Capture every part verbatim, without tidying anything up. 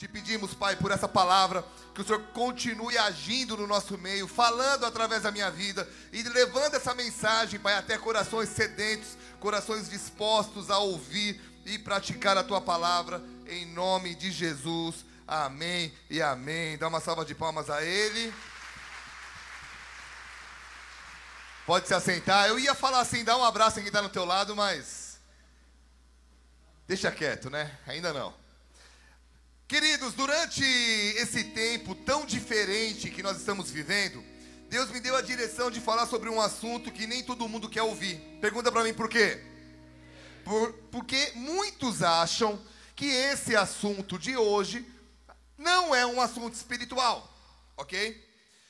Te pedimos, Pai, por essa palavra, que o Senhor continue agindo no nosso meio, falando através da minha vida e levando essa mensagem, Pai, até corações sedentos, corações dispostos a ouvir e praticar a Tua palavra, em nome de Jesus. Amém e amém. Dá uma salva de palmas a Ele. Pode se assentar. Eu ia falar assim, dá um abraço em quem está no teu lado, mas deixa quieto, né? Ainda não. Queridos, durante esse tempo tão diferente que nós estamos vivendo, Deus me deu a direção de falar sobre um assunto que nem todo mundo quer ouvir. Pergunta para mim por quê? Por, porque muitos acham que esse assunto de hoje não é um assunto espiritual, ok?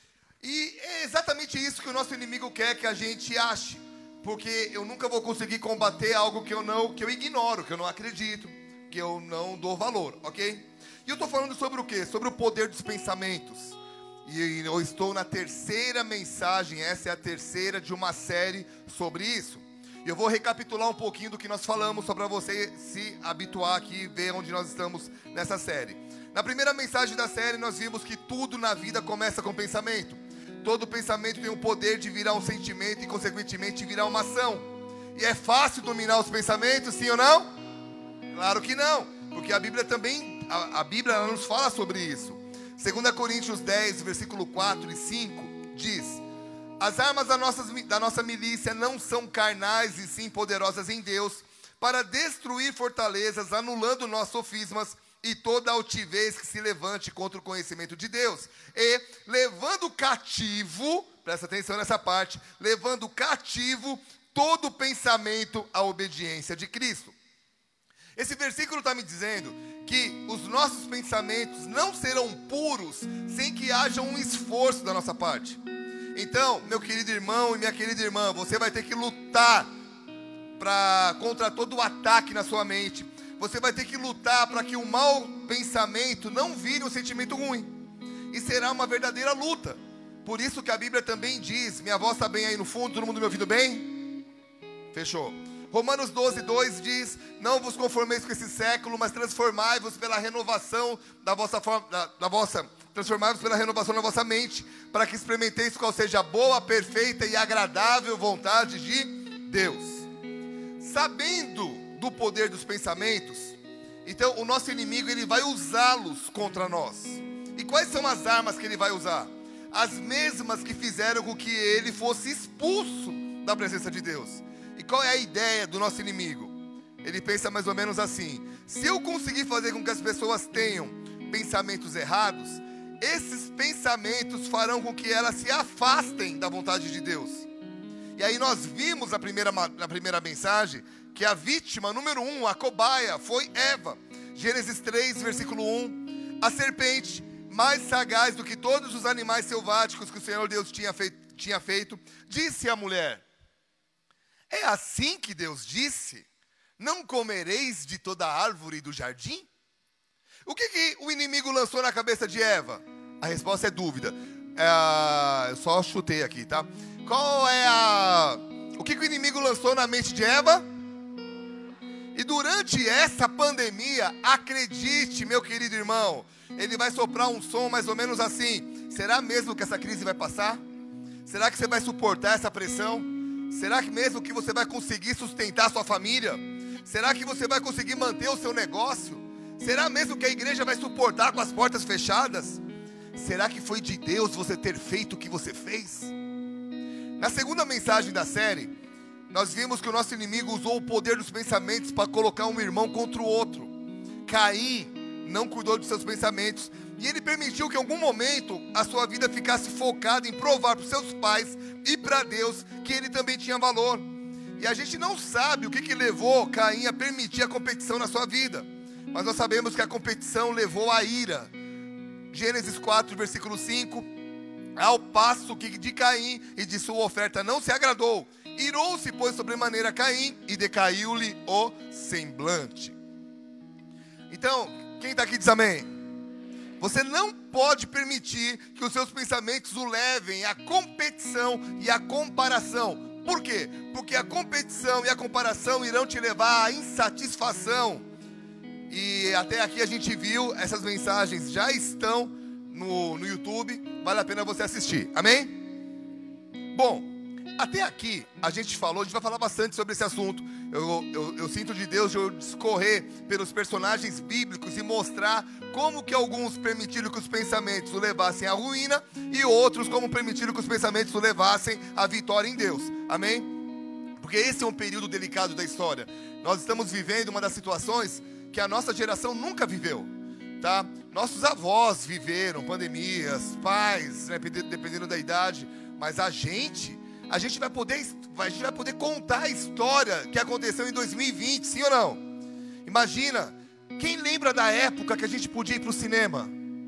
E é exatamente isso que o nosso inimigo quer que a gente ache, porque eu nunca vou conseguir combater algo que eu não, que eu ignoro, que eu não acredito, que eu não dou valor, ok? E eu estou falando sobre o quê? Sobre o poder dos pensamentos. E eu estou na terceira mensagem, essa é a terceira de uma série sobre isso. E eu vou recapitular um pouquinho do que nós falamos, só para você se habituar aqui e ver onde nós estamos nessa série. Na primeira mensagem da série, nós vimos que tudo na vida começa com pensamento. Todo pensamento tem o poder de virar um sentimento e, consequentemente, virar uma ação. E é fácil dominar os pensamentos, sim ou não? Claro que não, porque a Bíblia também, a, a Bíblia ela nos fala sobre isso. Segunda Coríntios dez, versículo quatro e cinco, diz: as armas da nossa, da nossa milícia não são carnais e sim poderosas em Deus, para destruir fortalezas, anulando nossos sofismas e toda altivez que se levante contra o conhecimento de Deus, e levando cativo, presta atenção nessa parte, levando cativo todo pensamento à obediência de Cristo. Esse versículo está me dizendo que os nossos pensamentos não serão puros sem que haja um esforço da nossa parte. Então, meu querido irmão e minha querida irmã, você vai ter que lutar pra, contra todo o ataque na sua mente. Você vai ter que lutar para que o mau pensamento não vire um sentimento ruim. E será uma verdadeira luta. Por isso que a Bíblia também diz, minha voz está bem aí no fundo, todo mundo me ouvindo bem? Fechou. Romanos doze, dois diz: não vos conformeis com esse século, mas transformai-vos pela renovação da vossa forma, da, da vossa, transformai-vos pela renovação da vossa mente, para que experimenteis qual seja a boa, perfeita e agradável vontade de Deus. Sabendo do poder dos pensamentos, então o nosso inimigo ele vai usá-los contra nós. E quais são as armas que ele vai usar? As mesmas que fizeram com que ele fosse expulso da presença de Deus. E qual é a ideia do nosso inimigo? Ele pensa mais ou menos assim: se eu conseguir fazer com que as pessoas tenham pensamentos errados, esses pensamentos farão com que elas se afastem da vontade de Deus. E aí nós vimos na primeira, na primeira mensagem que a vítima número um, a cobaia, foi Eva. Gênesis três, versículo um. A serpente, mais sagaz do que todos os animais selváticos que o Senhor Deus tinha feito, tinha feito, disse à mulher: é assim que Deus disse? Não comereis de toda a árvore do jardim? O que, que o inimigo lançou na cabeça de Eva? A resposta é dúvida. É, eu só chutei aqui, tá? Qual é a... O que, que o inimigo lançou na mente de Eva? E durante essa pandemia, acredite, meu querido irmão, ele vai soprar um som mais ou menos assim: será mesmo que essa crise vai passar? Será que você vai suportar essa pressão? Será que mesmo que você vai conseguir sustentar a sua família? Será que você vai conseguir manter o seu negócio? Será mesmo que a igreja vai suportar com as portas fechadas? Será que foi de Deus você ter feito o que você fez? Na segunda mensagem da série, nós vimos que o nosso inimigo usou o poder dos pensamentos para colocar um irmão contra o outro. Caim não cuidou dos seus pensamentos e ele permitiu que em algum momento a sua vida ficasse focada em provar para os seus pais e para Deus que ele também tinha valor. E a gente não sabe o que, que levou Caim a permitir a competição na sua vida, mas nós sabemos que a competição levou à ira. Gênesis quatro, versículo cinco: ao passo que de Caim e de sua oferta não se agradou, irou-se, pois, sobremaneira Caim, e decaiu-lhe o semblante. Então, quem está aqui diz amém? Você não pode permitir que os seus pensamentos o levem à competição e à comparação. Por quê? Porque a competição e a comparação irão te levar à insatisfação. E até aqui a gente viu, essas mensagens já estão no, no YouTube, vale a pena você assistir, amém? Bom, até aqui a gente falou, a gente vai falar bastante sobre esse assunto. Eu, eu, eu sinto de Deus de eu discorrer pelos personagens bíblicos e mostrar como que alguns permitiram que os pensamentos o levassem à ruína e outros como permitiram que os pensamentos o levassem à vitória em Deus, amém? Porque esse é um período delicado da história. Nós estamos vivendo uma das situações que a nossa geração nunca viveu, tá? Nossos avós viveram pandemias, pais, né, dependendo da idade, mas a gente, a gente vai poder, a gente vai poder contar a história que aconteceu em dois mil e vinte, sim ou não? Imagina, quem lembra da época que a gente podia ir para o cinema?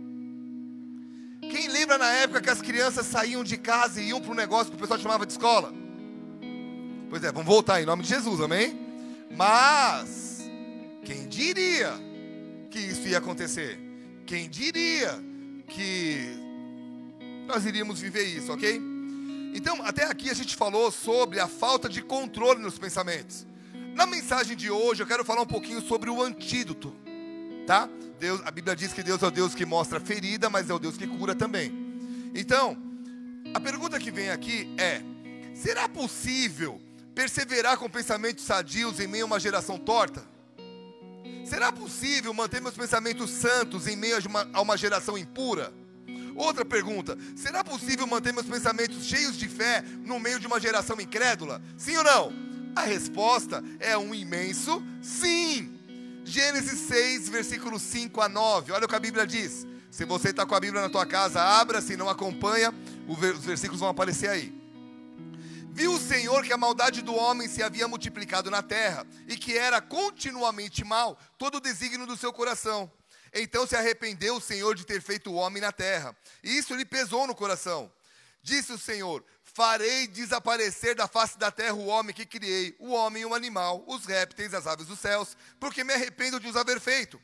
Quem lembra na época que as crianças saíam de casa e iam para um negócio que o pessoal chamava de escola? Pois é, vamos voltar em nome de Jesus, amém? Mas, quem diria que isso ia acontecer? Quem diria que nós iríamos viver isso, ok? Então, até aqui a gente falou sobre a falta de controle nos pensamentos. Na mensagem de hoje, eu quero falar um pouquinho sobre o antídoto, tá? Deus, a Bíblia diz que Deus é o Deus que mostra ferida, mas é o Deus que cura também. Então, a pergunta que vem aqui é: será possível perseverar com pensamentos sadios em meio a uma geração torta? Será possível manter meus pensamentos santos em meio a uma, a uma geração impura? Outra pergunta: será possível manter meus pensamentos cheios de fé no meio de uma geração incrédula? Sim ou não? A resposta é um imenso sim. Gênesis seis, versículos cinco a nove. Olha o que a Bíblia diz. Se você está com a Bíblia na tua casa, abra. Se não acompanha, os versículos vão aparecer aí. Viu o Senhor que a maldade do homem se havia multiplicado na terra, e que era continuamente mal todo o desígnio do seu coração. Então se arrependeu o Senhor de ter feito o homem na terra, e isso lhe pesou no coração. Disse o Senhor: farei desaparecer da face da terra o homem que criei, o homem e o animal, os répteis, as aves dos céus, porque me arrependo de os haver feito.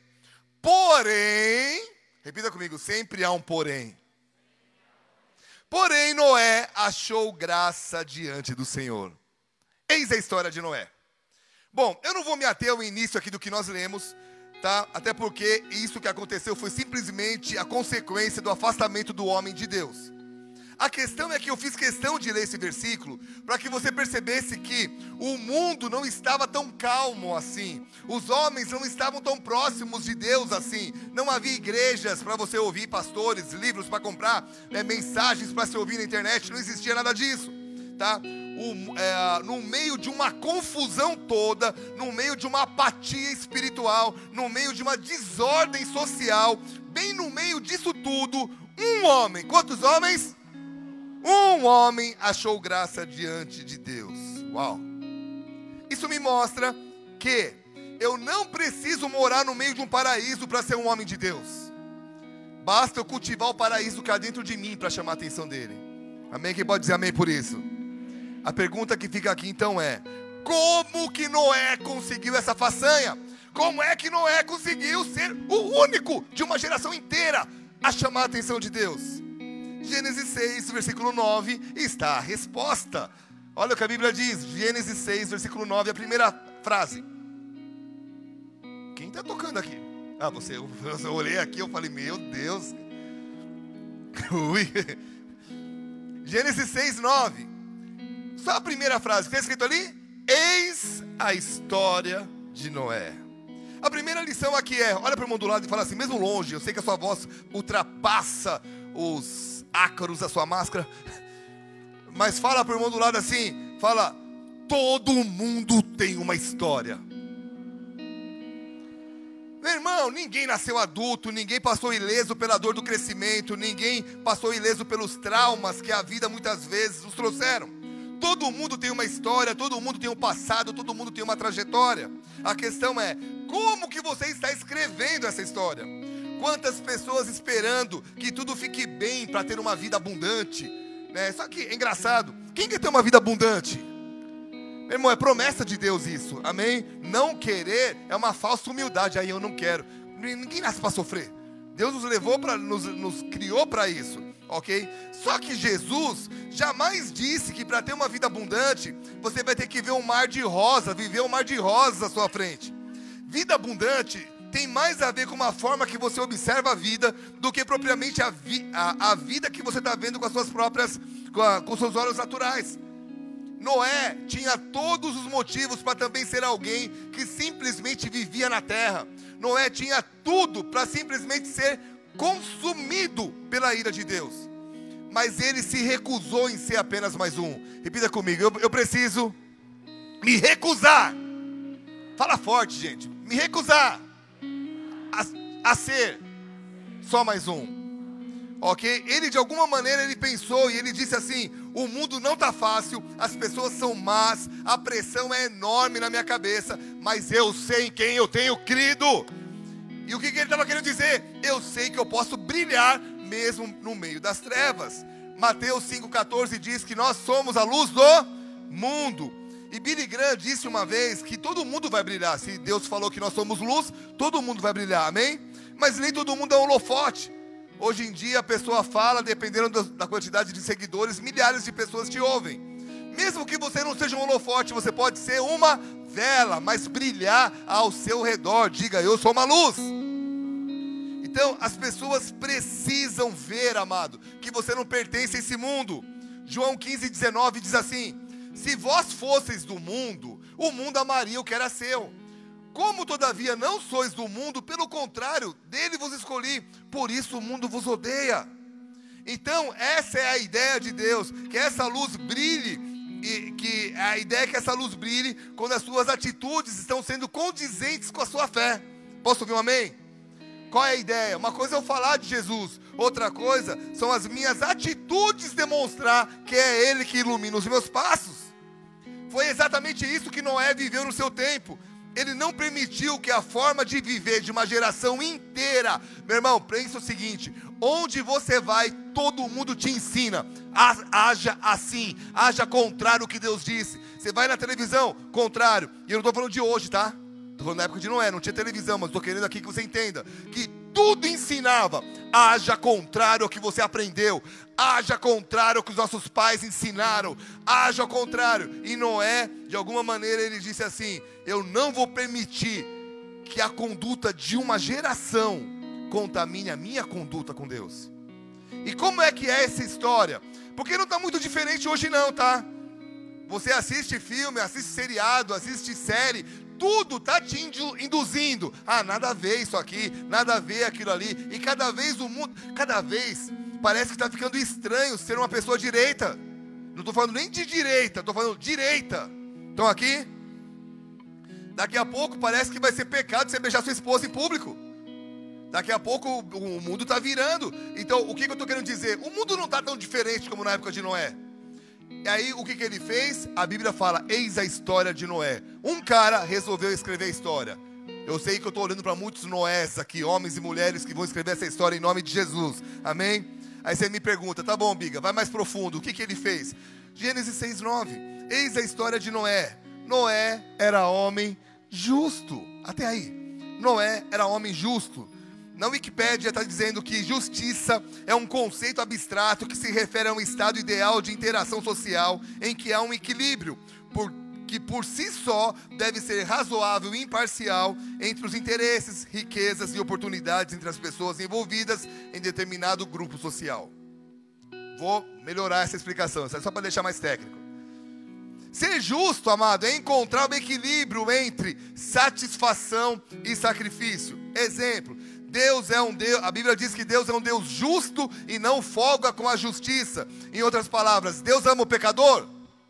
Porém, repita comigo, sempre há um porém. Porém, Noé achou graça diante do Senhor. Eis a história de Noé. Bom, eu não vou me ater ao início aqui do que nós lemos, tá? Até porque isso que aconteceu foi simplesmente a consequência do afastamento do homem de Deus. A questão é que eu fiz questão de ler esse versículo para que você percebesse que o mundo não estava tão calmo assim. Os homens não estavam tão próximos de Deus assim. Não havia igrejas para você ouvir, pastores, livros para comprar, é, mensagens para se ouvir na internet. Não existia nada disso, tá? O, é, no meio de uma confusão toda, no meio de uma apatia espiritual, no meio de uma desordem social, bem no meio disso tudo, um homem, quantos homens? Um homem achou graça diante de Deus. Uau! Isso me mostra que eu não preciso morar no meio de um paraíso para ser um homem de Deus. Basta eu cultivar o paraíso que há dentro de mim para chamar a atenção dele. Amém? Quem pode dizer amém por isso? A pergunta que fica aqui então é: como que Noé conseguiu essa façanha? Como é que Noé conseguiu ser o único de uma geração inteira a chamar a atenção de Deus? Gênesis seis, versículo nove, está a resposta. Olha o que a Bíblia diz, Gênesis seis, versículo nove, a primeira frase. Quem está tocando aqui? Ah, você, eu, eu olhei aqui, eu falei, meu Deus. Ui. Gênesis seis, nove. Só a primeira frase, está escrito ali? Eis a história de Noé. A primeira lição aqui é, olha para o irmão do lado e fala assim, mesmo longe, eu sei que a sua voz ultrapassa os ácaros da sua máscara, mas fala para o irmão do lado assim, fala: todo mundo tem uma história. Meu irmão, ninguém nasceu adulto, ninguém passou ileso pela dor do crescimento, ninguém passou ileso pelos traumas que a vida muitas vezes nos trouxeram. Todo mundo tem uma história, todo mundo tem um passado, todo mundo tem uma trajetória. A questão é, como que você está escrevendo essa história? Quantas pessoas esperando que tudo fique bem para ter uma vida abundante, né? Só que é engraçado, quem quer ter uma vida abundante? Meu irmão, é promessa de Deus isso, amém? Não querer é uma falsa humildade, aí eu não quero. Ninguém nasce para sofrer. Deus nos levou para, nos, nos criou para isso, ok? Só que Jesus jamais disse que para ter uma vida abundante, você vai ter que ver um mar de rosa, viver um mar de rosas à sua frente. Vida abundante tem mais a ver com uma forma que você observa a vida do que propriamente a, vi, a, a vida que você está vendo com as suas próprias, com, a, com os seus olhos naturais. Noé tinha todos os motivos para também ser alguém que simplesmente vivia na terra. Noé tinha tudo para simplesmente ser consumido pela ira de Deus. Mas ele se recusou em ser apenas mais um. Repita comigo, eu, eu preciso me recusar. Fala forte, gente. Me recusar a, a ser só mais um. Ok? Ele de alguma maneira ele pensou e ele disse assim: o mundo não está fácil, as pessoas são más, a pressão é enorme na minha cabeça, mas eu sei em quem eu tenho crido. E o que, que ele estava querendo dizer? Eu sei que eu posso brilhar mesmo no meio das trevas. Mateus cinco, quatorze diz que nós somos a luz do mundo. E Billy Graham disse uma vez que todo mundo vai brilhar. Se Deus falou que nós somos luz, todo mundo vai brilhar, amém? Mas nem todo mundo é um holofote. Hoje em dia a pessoa fala, dependendo da quantidade de seguidores, milhares de pessoas te ouvem. Mesmo que você não seja um holofote, você pode ser uma vela, mas brilhar ao seu redor. Diga, eu sou uma luz. Então, as pessoas precisam ver, amado, que você não pertence a esse mundo. João quinze, dezenove diz assim: se vós fosseis do mundo, o mundo amaria o que era seu. Como todavia não sois do mundo, pelo contrário, dele vos escolhi, por isso o mundo vos odeia. Então, essa é a ideia de Deus, que essa luz brilhe, e que a ideia é que essa luz brilhe quando as suas atitudes estão sendo condizentes com a sua fé. Posso ouvir um amém? Qual é a ideia? Uma coisa é eu falar de Jesus, outra coisa são as minhas atitudes demonstrar que é Ele que ilumina os meus passos. Foi exatamente isso que Noé viveu no seu tempo. Ele não permitiu que a forma de viver de uma geração inteira... Meu irmão, pensa o seguinte: onde você vai, todo mundo te ensina. Haja assim, haja contrário ao que Deus disse. Você vai na televisão, contrário. E eu não estou falando de hoje, tá? Estou falando da época de Noé, não tinha televisão, mas estou querendo aqui que você entenda que tudo ensinava. Haja contrário ao que você aprendeu. Haja contrário ao que os nossos pais ensinaram. Haja ao contrário. E Noé, de alguma maneira, ele disse assim: eu não vou permitir que a conduta de uma geração contamine a minha conduta com Deus. E como é que é essa história? Porque não está muito diferente hoje não, tá? Você assiste filme, assiste seriado, assiste série, tudo está te induzindo. Ah, nada a ver isso aqui, nada a ver aquilo ali. E cada vez o mundo, cada vez parece que está ficando estranho ser uma pessoa direita. Não estou falando nem de direita, estou falando direita. Estão aqui? Daqui a pouco parece que vai ser pecado você beijar sua esposa em público. Daqui a pouco o mundo está virando. Então, o que, que eu estou querendo dizer? O mundo não está tão diferente como na época de Noé. E aí, o que, que ele fez? A Bíblia fala: eis a história de Noé. Um cara resolveu escrever a história. Eu sei que eu estou olhando para muitos Noés aqui, homens e mulheres que vão escrever essa história em nome de Jesus. Amém? Aí você me pergunta: tá bom, Biga, vai mais profundo. O que, que ele fez? Gênesis seis, nove. Eis a história de Noé. Noé era homem justo. Até aí. Noé era homem justo. Na Wikipédia está dizendo que justiça é um conceito abstrato que se refere a um estado ideal de interação social em que há um equilíbrio, por, que por si só deve ser razoável e imparcial entre os interesses, riquezas e oportunidades entre as pessoas envolvidas em determinado grupo social. Vou melhorar essa explicação, só para deixar mais técnico. Ser justo, amado, é encontrar o equilíbrio entre satisfação e sacrifício. Exemplo: Deus é um Deus, a Bíblia diz que Deus é um Deus justo e não folga com a justiça. Em outras palavras, Deus ama o pecador?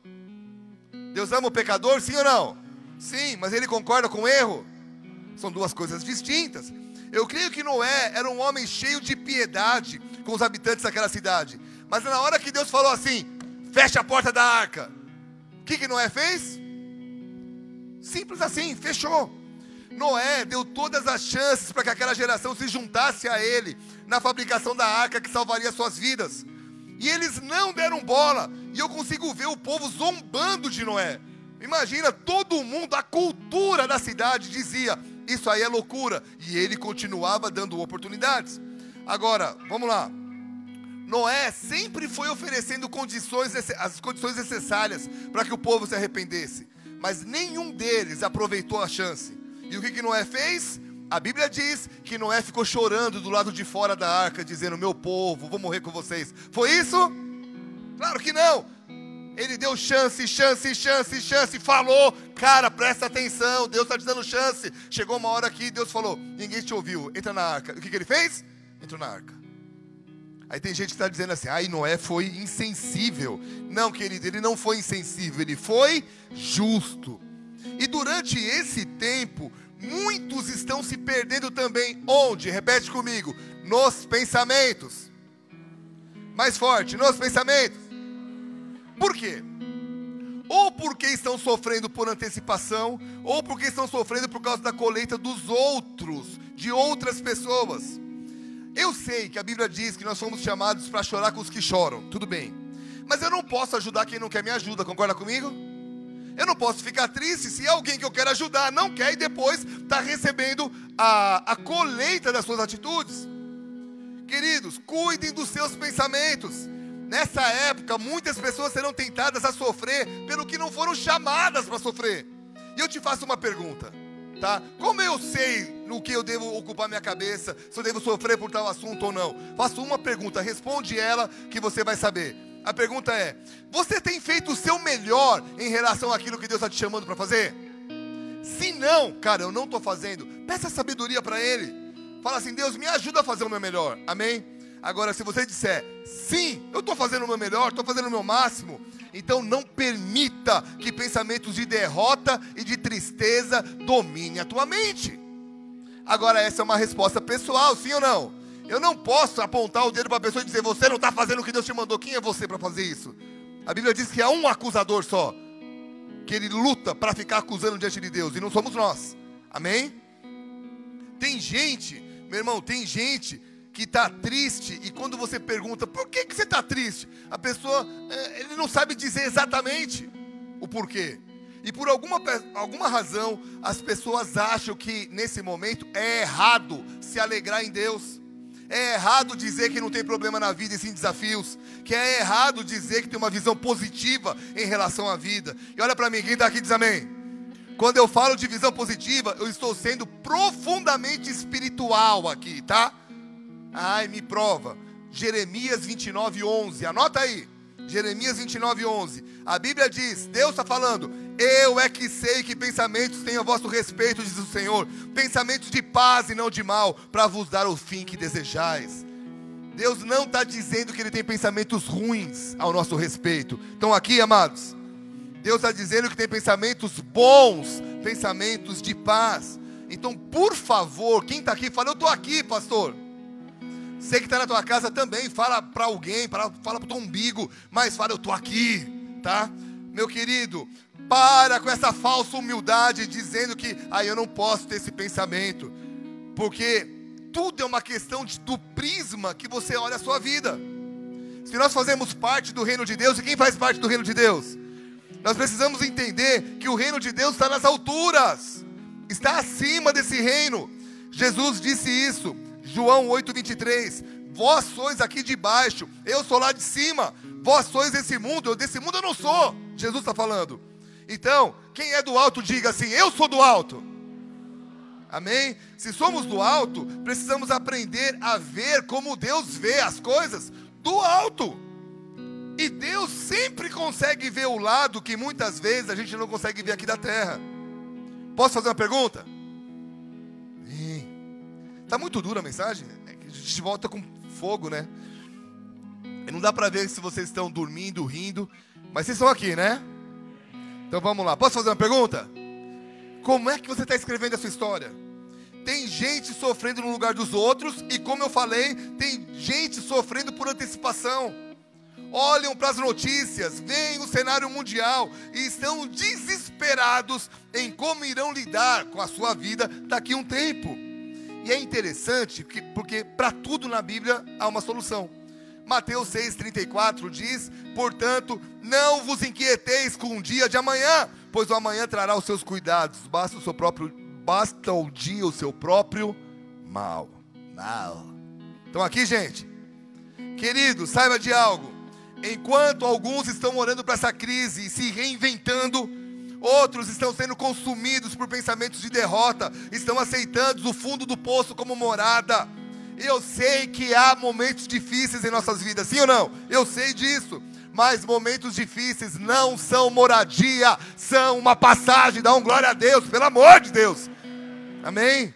Deus ama o pecador, sim ou não? Sim, mas Ele concorda com o erro? São duas coisas distintas. Eu creio que Noé era um homem cheio de piedade com os habitantes daquela cidade. Mas na hora que Deus falou assim: fecha a porta da arca, o que, que Noé fez? Simples assim, fechou. Noé deu todas as chances para que aquela geração se juntasse a ele na fabricação da arca que salvaria suas vidas. E eles não deram bola. E eu consigo ver o povo zombando de Noé. Imagina, todo mundo, a cultura da cidade dizia: isso aí é loucura. E ele continuava dando oportunidades. Agora, vamos lá. Noé sempre foi oferecendo condições, as condições necessárias para que o povo se arrependesse. Mas nenhum deles aproveitou a chance. E o que, que Noé fez? A Bíblia diz que Noé ficou chorando do lado de fora da arca, dizendo: meu povo, vou morrer com vocês. Foi isso? Claro que não. Ele deu chance, chance, chance, chance, falou: cara, presta atenção, Deus está te dando chance. Chegou uma hora que Deus falou: ninguém te ouviu, entra na arca. O que, que ele fez? Entrou na arca. Aí tem gente que está dizendo assim: ai, Noé foi insensível. Não, querido, ele não foi insensível, ele foi justo. E durante esse tempo, muitos estão se perdendo também. Onde? Repete comigo: nos pensamentos. Mais forte: nos pensamentos. Por quê? Ou porque estão sofrendo por antecipação, ou porque estão sofrendo por causa da colheita dos outros, de outras pessoas. Eu sei que a Bíblia diz que nós somos chamados para chorar com os que choram, tudo bem. Mas eu não posso ajudar quem não quer me ajuda, concorda comigo? Eu não posso ficar triste se alguém que eu quero ajudar não quer e depois está recebendo a, a colheita das suas atitudes. Queridos, cuidem dos seus pensamentos. Nessa época, muitas pessoas serão tentadas a sofrer pelo que não foram chamadas para sofrer. E eu te faço uma pergunta, tá? Como eu sei no que eu devo ocupar minha cabeça, se eu devo sofrer por tal assunto ou não? Faço uma pergunta, responde ela que você vai saber. A pergunta é: você tem feito o seu melhor em relação àquilo que Deus está te chamando para fazer? Se não, cara, eu não estou fazendo, peça sabedoria para Ele. Fala assim: Deus, me ajuda a fazer o meu melhor, amém? Agora, se você disser: sim, eu estou fazendo o meu melhor, estou fazendo o meu máximo, então não permita que pensamentos de derrota e de tristeza dominem a tua mente. Agora, essa é uma resposta pessoal, sim ou não? Eu não posso apontar o dedo para a pessoa e dizer: você não está fazendo o que Deus te mandou. Quem é você para fazer isso? A Bíblia diz que há um acusador só, que ele luta para ficar acusando diante de Deus, e não somos nós, amém? Tem gente, meu irmão, tem gente que está triste, e quando você pergunta: por que, que você está triste? A pessoa, é, ele não sabe dizer exatamente o porquê. E por alguma, alguma razão, as pessoas acham que nesse momento é errado se alegrar em Deus. É errado dizer que não tem problema na vida e sim desafios. Que é errado dizer que tem uma visão positiva em relação à vida. E olha para mim, quem está aqui diz amém. Quando eu falo de visão positiva, eu estou sendo profundamente espiritual aqui, tá? Ai, me prova. Jeremias vinte e nove, onze. Anota aí. Jeremias vinte e nove, onze. A Bíblia diz, Deus está falando: eu é que sei que pensamentos têm a vosso respeito, diz o Senhor, pensamentos de paz e não de mal, para vos dar o fim que desejais. Deus não está dizendo que Ele tem pensamentos ruins ao nosso respeito. Estão aqui, amados? Deus está dizendo que tem pensamentos bons, pensamentos de paz. Então, por favor, quem está aqui, fala: eu estou aqui, pastor. Você que está na tua casa também, fala para alguém, fala para o teu umbigo, mas fala: eu estou aqui, tá? Meu querido, para com essa falsa humildade, dizendo que ah, eu não posso ter esse pensamento, porque tudo é uma questão de, do prisma que você olha a sua vida. Se nós fazemos parte do reino de Deus, e quem faz parte do reino de Deus? Nós precisamos entender que o reino de Deus está nas alturas, está acima desse reino. Jesus disse isso, João oito, vinte e três, vós sois aqui de baixo, eu sou lá de cima, vós sois desse mundo, eu desse mundo eu não sou. Jesus está falando. Então, quem é do alto, diga assim: eu sou do alto. Amém? Se somos do alto, precisamos aprender a ver como Deus vê as coisas do alto. E Deus sempre consegue ver o lado que muitas vezes a gente não consegue ver aqui da terra. Posso fazer uma pergunta? Está muito dura a mensagem? É que a gente volta com fogo, né? E não dá para ver se vocês estão dormindo, rindo, mas vocês estão aqui, né? Então vamos lá. Posso fazer uma pergunta? Como é que você está escrevendo a sua história? Tem gente sofrendo no lugar dos outros, e como eu falei, tem gente sofrendo por antecipação. Olham para as notícias, veem o cenário mundial e estão desesperados em como irão lidar com a sua vida daqui a um tempo. E é interessante porque, porque para tudo na Bíblia há uma solução. Mateus seis, trinta e quatro diz: portanto, não vos inquieteis com o dia de amanhã, pois o amanhã trará os seus cuidados. Basta o seu próprio, basta o dia o seu próprio mal. Mal. Então aqui, gente, querido, saiba de algo. Enquanto alguns estão olhando para essa crise e se reinventando, Outros estão sendo consumidos por pensamentos de derrota, estão aceitando o fundo do poço como morada. Eu sei que há momentos difíceis em nossas vidas, sim ou não? Eu sei disso, mas momentos difíceis não são moradia, são uma passagem. Dá um glória a Deus, pelo amor de Deus. Amém?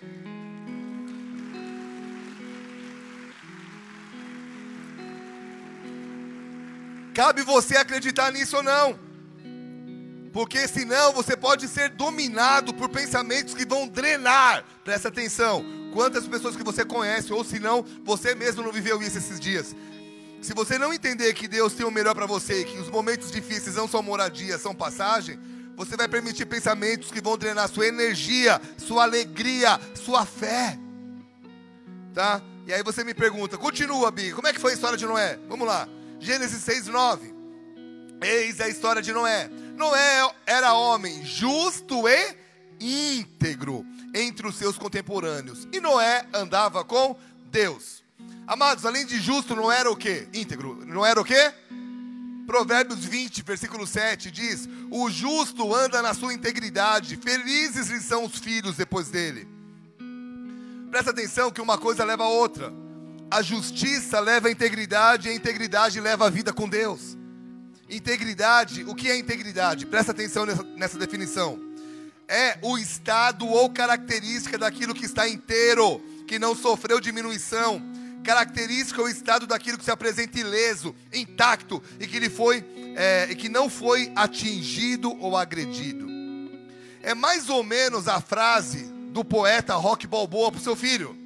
Cabe você acreditar nisso ou não. Porque senão você pode ser dominado por pensamentos que vão drenar. Presta atenção. Quantas pessoas que você conhece, ou se não, você mesmo não viveu isso esses dias. Se você não entender que Deus tem o melhor para você, que os momentos difíceis não são moradia, são passagem, você vai permitir pensamentos que vão drenar sua energia, sua alegria, sua fé. Tá? E aí você me pergunta, continua, Bi, como é que foi a história de Noé? Vamos lá. Gênesis seis, nove. Eis a história de Noé. Noé era homem justo e íntegro entre os seus contemporâneos. E Noé andava com Deus. Amados, além de justo, não era o quê? Íntegro. Não era o quê? Provérbios vinte, versículo sete diz: o justo anda na sua integridade, felizes lhe são os filhos depois dele. Presta atenção que uma coisa leva a outra. A justiça leva a integridade, e a integridade leva a vida com Deus. Integridade, o que é integridade? Presta atenção nessa, nessa definição. É o estado ou característica daquilo que está inteiro, que não sofreu diminuição. Característica ou estado daquilo que se apresenta ileso, intacto, e que, ele foi, é, e que não foi atingido ou agredido. É mais ou menos a frase do poeta Rock Balboa para o seu filho.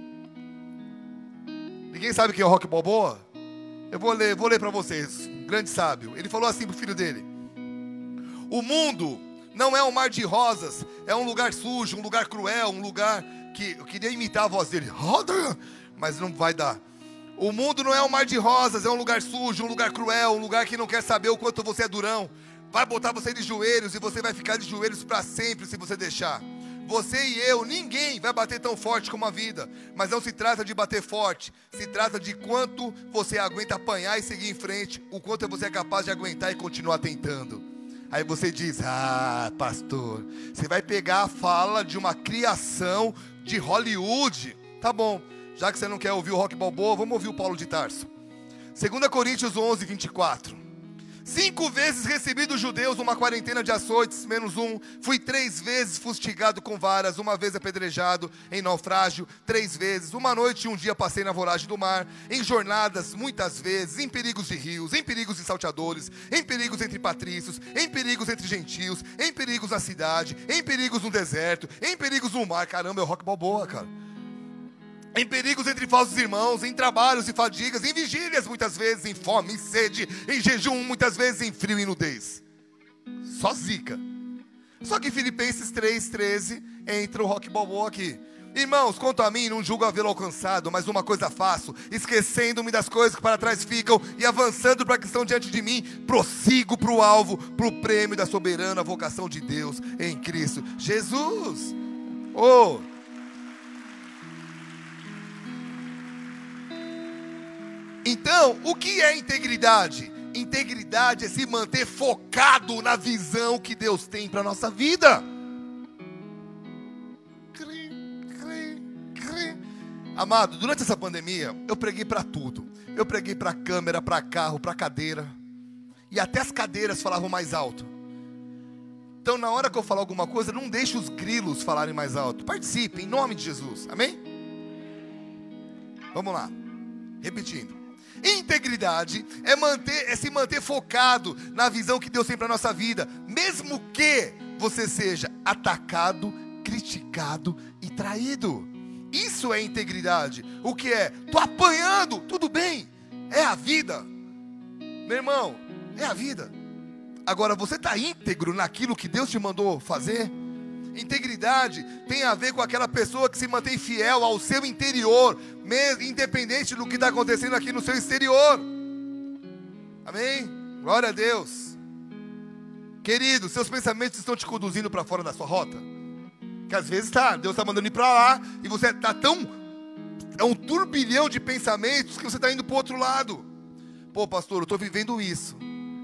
Ninguém sabe quem é o Rock Balboa? Eu vou ler, vou ler para vocês. Grande sábio. Ele falou assim para o filho dele: o mundo não é um mar de rosas, é um lugar sujo, um lugar cruel, um lugar que... Eu queria imitar a voz dele, mas não vai dar. O mundo não é um mar de rosas, é um lugar sujo, um lugar cruel, um lugar que não quer saber o quanto você é durão. Vai botar você de joelhos e você vai ficar de joelhos para sempre se você deixar. Você e eu, ninguém vai bater tão forte como a vida. Mas não se trata de bater forte, se trata de quanto você aguenta apanhar e seguir em frente, o quanto você é capaz de aguentar e continuar tentando. Aí você diz: ah, pastor, você vai pegar a fala de uma criação de Hollywood. Tá bom, já que você não quer ouvir o Rock Balboa, vamos ouvir o Paulo de Tarso. Segunda Coríntios onze, vinte e quatro. Cinco vezes recebi dos judeus uma quarentena de açoites, menos um. Fui três vezes fustigado com varas, uma vez apedrejado em naufrágio, três vezes. Uma noite e um dia passei na voragem do mar, em jornadas muitas vezes, em perigos de rios, em perigos de salteadores, em perigos entre patrícios, em perigos entre gentios, em perigos na cidade, em perigos no deserto, em perigos no mar. Caramba, é o Rock Balboa, cara. Em perigos entre falsos irmãos, em trabalhos e fadigas, em vigílias muitas vezes, em fome, em sede, em jejum muitas vezes, em frio e nudez. Só zica. Só que Filipenses três, treze entra o Rock Balboa aqui. Irmãos, quanto a mim, não julgo havê-lo alcançado, mas uma coisa faço, esquecendo-me das coisas que para trás ficam e avançando para que estão diante de mim, prossigo para o alvo, para o prêmio da soberana vocação de Deus em Cristo Jesus. Oh! Então, o que é integridade? Integridade é se manter focado na visão que Deus tem para a nossa vida. Amado, durante essa pandemia, eu preguei para tudo. Eu preguei para câmera, para carro, para cadeira. E até as cadeiras falavam mais alto. Então, na hora que eu falar alguma coisa, não deixe os grilos falarem mais alto. Participe, em nome de Jesus. Amém? Vamos lá. Repetindo. Integridade é, manter, é se manter focado na visão que Deus tem para a nossa vida, mesmo que você seja atacado, criticado e traído. Isso é integridade. O que é? Estou apanhando, tudo bem, é a vida. Meu irmão, é a vida. Agora, você está íntegro naquilo que Deus te mandou fazer? Integridade tem a ver com aquela pessoa que se mantém fiel ao seu interior, mesmo, independente do que está acontecendo aqui no seu exterior. Amém? Glória a Deus. Querido, seus pensamentos estão te conduzindo para fora da sua rota? Que às vezes tá, Deus está mandando ir para lá, e você está tão... É um turbilhão de pensamentos que você está indo para o outro lado. Pô, pastor, eu estou vivendo isso.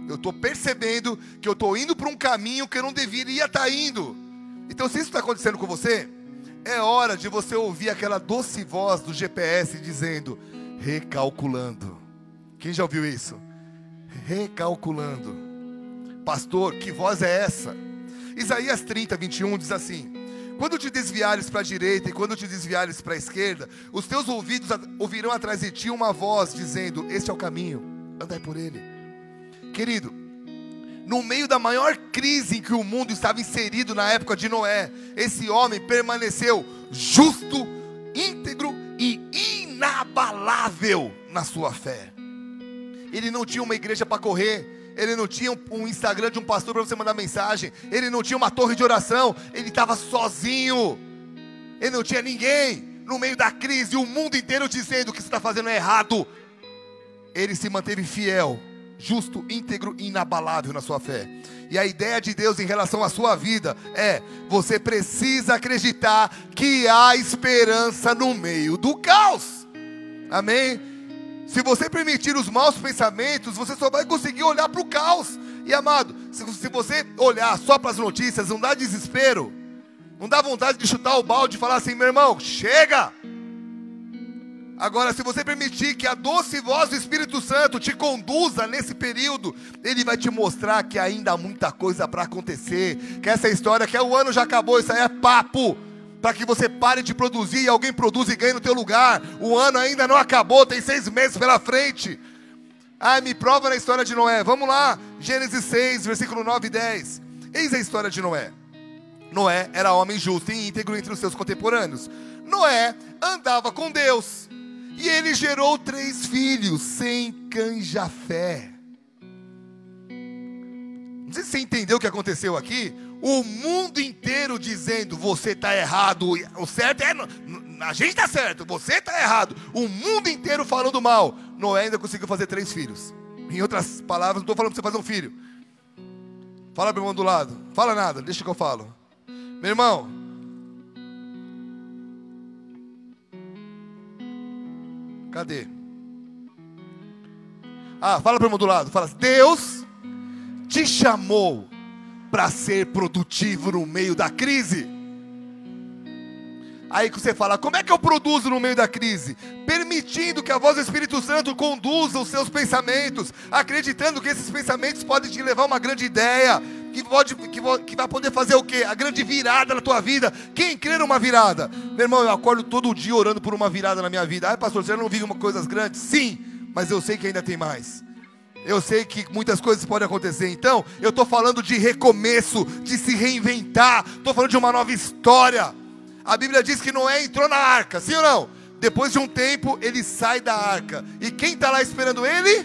Eu estou percebendo que eu estou indo para um caminho que eu não deveria estar indo. Então, se isso está acontecendo com você, é hora de você ouvir aquela doce voz do G P S dizendo: recalculando. Quem já ouviu isso? Recalculando. Pastor, que voz é essa? Isaías trinta, vinte e um diz assim: quando te desviares para a direita e quando te desviares para a esquerda, os teus ouvidos ouvirão atrás de ti uma voz dizendo: este é o caminho, andai por ele. Querido, no meio da maior crise em que o mundo estava inserido na época de Noé, esse homem permaneceu justo, íntegro e inabalável na sua fé. Ele não tinha uma igreja para correr. Ele não tinha um Instagram de um pastor para você mandar mensagem. Ele não tinha uma torre de oração. Ele estava sozinho. Ele não tinha ninguém. No meio da crise, o mundo inteiro dizendo: o que você está fazendo é errado. Ele se manteve fiel, justo, íntegro e inabalável na sua fé. E a ideia de Deus em relação à sua vida é: você precisa acreditar que há esperança no meio do caos. Amém? Se você permitir os maus pensamentos, você só vai conseguir olhar para o caos. E amado, se, se você olhar só para as notícias, não dá desespero, não dá vontade de chutar o balde e falar assim: meu irmão, chega. Agora, se você permitir que a doce voz do Espírito Santo te conduza nesse período, ele vai te mostrar que ainda há muita coisa para acontecer, que essa história, que o ano já acabou, isso aí é papo, para que você pare de produzir e alguém produza e ganhe no teu lugar. O ano ainda não acabou, tem seis meses pela frente. Ah, me prova na história de Noé. Vamos lá, Gênesis seis, versículo nove e dez. Eis a história de Noé. Noé era homem justo e íntegro entre os seus contemporâneos. Noé andava com Deus, e ele gerou três filhos, Sem, Cã e Jafé. Não sei se você entendeu o que aconteceu aqui. O mundo inteiro dizendo: você está errado, o certo é, a gente está certo, você está errado. O mundo inteiro falando mal. Noé ainda conseguiu fazer três filhos. Em outras palavras, não estou falando para você fazer um filho. Fala para o irmão do lado. Fala nada, deixa que eu falo. Meu irmão, cadê? Ah, fala para o irmão do lado. Fala: Deus te chamou para ser produtivo no meio da crise. Aí que você fala: como é que eu produzo no meio da crise? Permitindo que a voz do Espírito Santo conduza os seus pensamentos, acreditando que esses pensamentos podem te levar a uma grande ideia, que, pode, que, que vai poder fazer o quê? A grande virada na tua vida. Quem crê numa virada? Meu irmão, eu acordo todo dia orando por uma virada na minha vida. Ai, pastor, você não viu uma coisas grandes? Sim, mas eu sei que ainda tem mais. Eu sei que muitas coisas podem acontecer. Então, eu estou falando de recomeço, de se reinventar. Estou falando de uma nova história. A Bíblia diz que Noé entrou na arca, sim ou não? Depois de um tempo, ele sai da arca. E quem está lá esperando ele?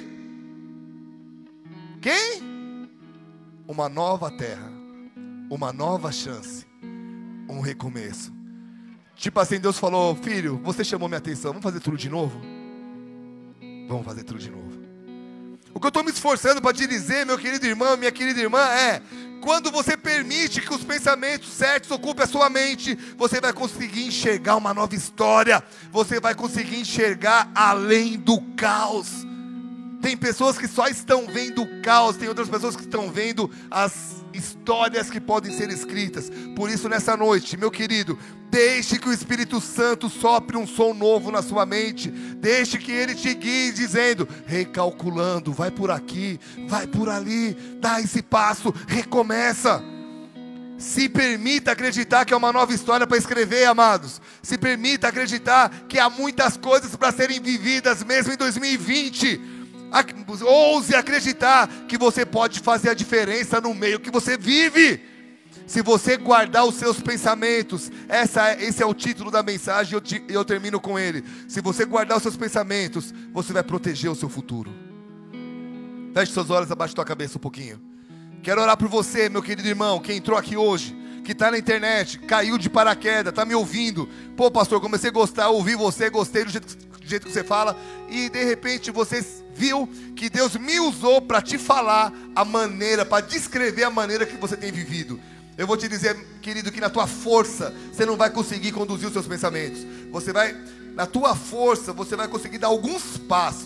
Quem? Uma nova terra, uma nova chance, um recomeço. Tipo assim, Deus falou: filho, você chamou minha atenção, vamos fazer tudo de novo? Vamos fazer tudo de novo. O que eu estou me esforçando para te dizer, meu querido irmão, minha querida irmã, é: quando você permite que os pensamentos certos ocupem a sua mente, você vai conseguir enxergar uma nova história. Você vai conseguir enxergar além do caos. Tem pessoas que só estão vendo o caos, tem outras pessoas que estão vendo as histórias que podem ser escritas. Por isso, nessa noite, meu querido, deixe que o Espírito Santo sopre um som novo na sua mente. Deixe que Ele te guie dizendo, recalculando, vai por aqui, vai por ali, dá esse passo, recomeça. Se permita acreditar que é uma nova história para escrever, amados. Se permita acreditar que há muitas coisas para serem vividas mesmo em dois mil e vinte. Ouse acreditar que você pode fazer a diferença no meio que você vive. Se você guardar os seus pensamentos, essa, esse é o título da mensagem, eu, te, eu termino com ele. Se você guardar os seus pensamentos, você vai proteger o seu futuro. Feche seus olhos abaixo da tua cabeça um pouquinho. Quero orar por você, meu querido irmão, que entrou aqui hoje, que está na internet, caiu de paraquedas, está me ouvindo. Pô, pastor, comecei a gostar, ouvi você, gostei do jeito, do jeito que você fala. E de repente você viu que Deus me usou para te falar a maneira, para descrever a maneira que você tem vivido. Eu vou te dizer, querido, que na tua força você não vai conseguir conduzir os seus pensamentos. Você vai, na tua força, você vai conseguir dar alguns passos,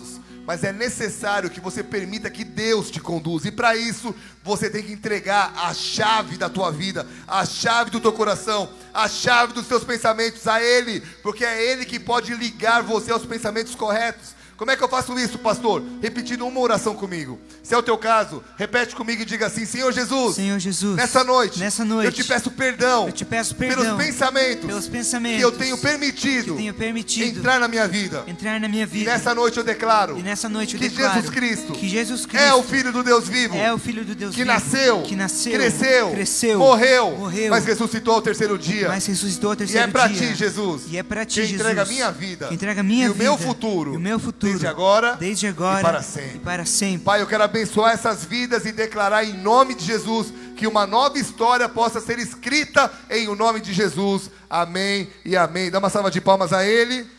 mas é necessário que você permita que Deus te conduza. E para isso, você tem que entregar a chave da tua vida, a chave do teu coração, a chave dos teus pensamentos a Ele, porque é Ele que pode ligar você aos pensamentos corretos. Como é que eu faço isso, pastor? Repetindo uma oração comigo. Se é o teu caso, repete comigo e diga assim: Senhor Jesus, Senhor Jesus, nessa noite, nessa noite, eu te peço perdão, eu te peço perdão pelos pensamentos, pelos pensamentos que eu tenho permitido, que eu tenho permitido entrar na minha vida. entrar na minha vida. E nessa noite eu declaro E nessa noite eu que declaro Jesus Cristo, que Jesus Cristo é o Filho do Deus vivo, é o Filho do Deus que vivo, nasceu, que nasceu, cresceu, cresceu, morreu, morreu, mas ressuscitou ao terceiro dia. mas ressuscitou ao E terceiro é para dia. ti, Jesus, E é para ti, que Jesus, entrega a minha vida, que entrega a minha e o vida, meu futuro, e o meu futuro, desde agora, desde agora e para sempre. e para sempre. Pai, eu quero abençoar essas vidas e declarar em nome de Jesus que uma nova história possa ser escrita em o nome de Jesus. Amém e amém. Dá uma salva de palmas a Ele.